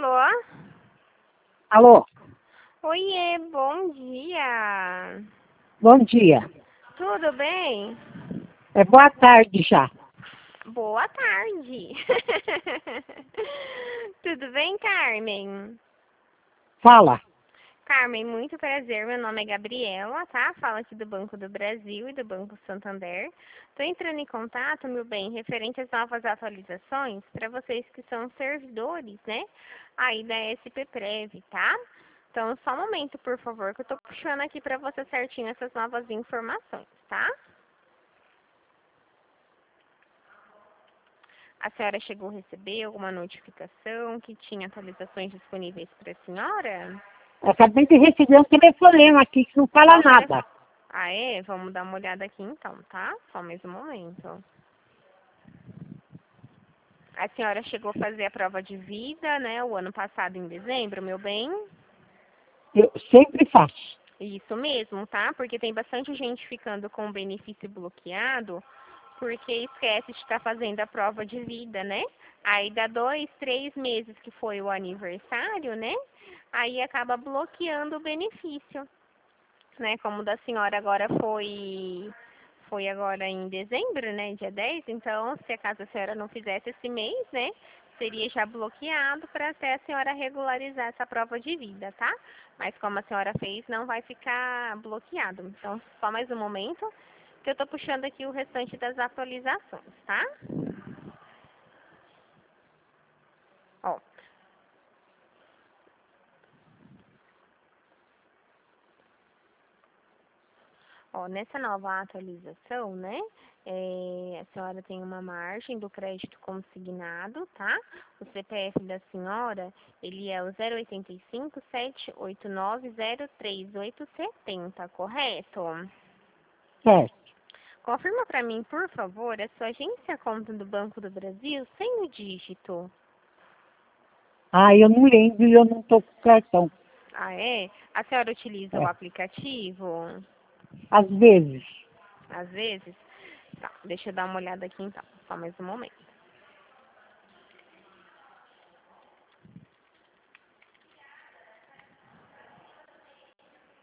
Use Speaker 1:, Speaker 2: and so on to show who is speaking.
Speaker 1: Alô?
Speaker 2: Alô,
Speaker 1: Oiê, bom dia.
Speaker 2: bom dia.
Speaker 1: Tudo bem?
Speaker 2: É boa tarde já.
Speaker 1: Boa tarde. Tudo bem, Carmen?
Speaker 2: Fala.
Speaker 1: Carmen, muito prazer. Meu nome é Gabriela, tá? Falo aqui do Banco do Brasil e do Banco Santander. Estou entrando em contato, meu bem, referente às novas atualizações para vocês que são servidores, né? Aí da SPPrev, tá? Então, só um momento, por favor, que eu estou puxando aqui para você certinho essas novas informações, tá? A senhora chegou a receber alguma notificação que tinha atualizações disponíveis para a senhora?
Speaker 2: Acabei de receber um telefonema aqui que não fala nada.
Speaker 1: Ah, é? Vamos dar uma olhada aqui então, tá? Só mais um momento. A senhora chegou a fazer a prova de vida, né? O ano passado, em dezembro, meu bem?
Speaker 2: Eu sempre faço.
Speaker 1: Isso mesmo, tá? Porque tem bastante gente ficando com o benefício bloqueado porque esquece de estar fazendo a prova de vida, né? Aí dá 2, 3 meses que foi o aniversário, né? Aí acaba bloqueando o benefício, né? Como o da senhora agora foi agora em dezembro, né? Dia 10. Então, se acaso a senhora não fizesse esse mês, né? Seria já bloqueado para até a senhora regularizar essa prova de vida, tá? Mas como a senhora fez, não vai ficar bloqueado. Então, só mais um momento que eu tô puxando aqui o restante das atualizações, tá? Ó, nessa nova atualização, né, a senhora tem uma margem do crédito consignado, tá? O CPF da senhora, ele é o 085-789-03870, correto?
Speaker 2: Certo.
Speaker 1: Confirma para mim, por favor, a sua agência conta do Banco do Brasil sem o dígito.
Speaker 2: Ah, eu não lembro e eu não estou com cartão.
Speaker 1: Ah, é? A senhora utiliza o
Speaker 2: É.
Speaker 1: aplicativo?
Speaker 2: Às vezes.
Speaker 1: Às vezes? Tá, deixa eu dar uma olhada aqui então, só mais um momento.